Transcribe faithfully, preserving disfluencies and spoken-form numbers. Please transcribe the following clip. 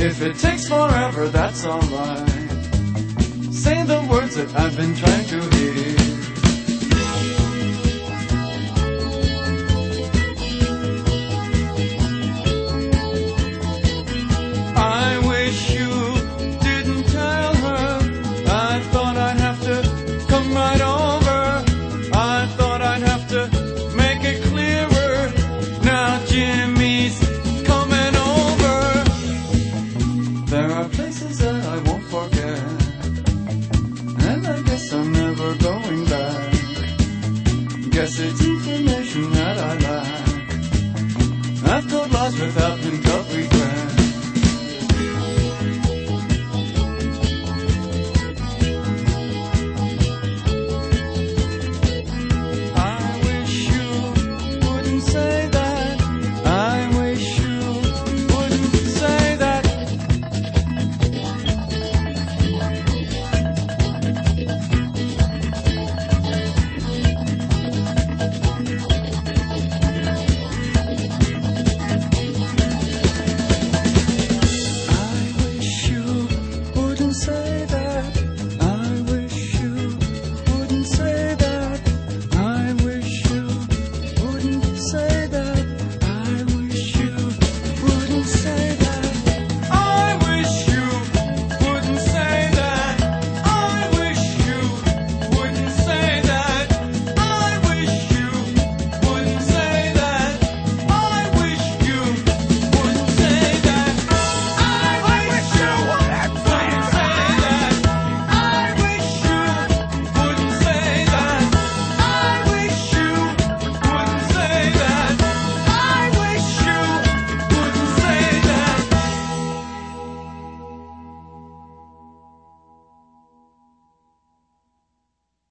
If it takes forever, that's alright. Say the words that I've been trying to hear. I wish you didn't tell her. I thought I'd have to come right over. I thought I'd have to make it clearer. Now Jimmy's coming over. There are places that I won't forget, and I guess I'm never going back. Guess it's information that I lack. I've told lies without been told.